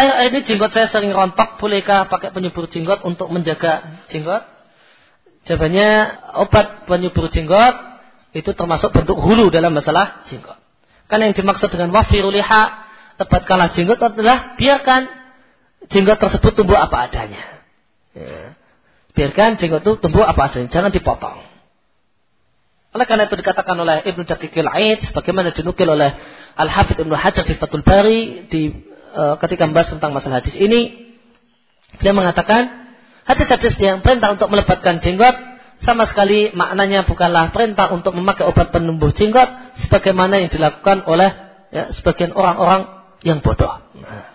akhir-akhir ini jenggot saya sering rontok, bolehkah pakai penyubur jenggot untuk menjaga jenggot? Jawabannya, obat penyubur jenggot itu termasuk bentuk hulu dalam masalah jenggot. Karena yang dimaksud dengan wafirul liha, tebat kalah jenggot adalah biarkan jenggot tersebut tumbuh apa adanya. Ya. Biarkan jenggot itu tumbuh apa adanya, jangan dipotong. Oleh karena itu dikatakan oleh Ibnu Daqiqil Aid, sebagaimana dinukil oleh Al-Hafidz Ibnu Hajar di Fathul Bari ketika membahas tentang masalah hadis ini, beliau mengatakan hadis-hadis yang perintah untuk melebatkan jenggot sama sekali maknanya bukanlah perintah untuk memakai obat penumbuh jenggot sebagaimana yang dilakukan oleh sebagian orang-orang yang bodoh. Nah.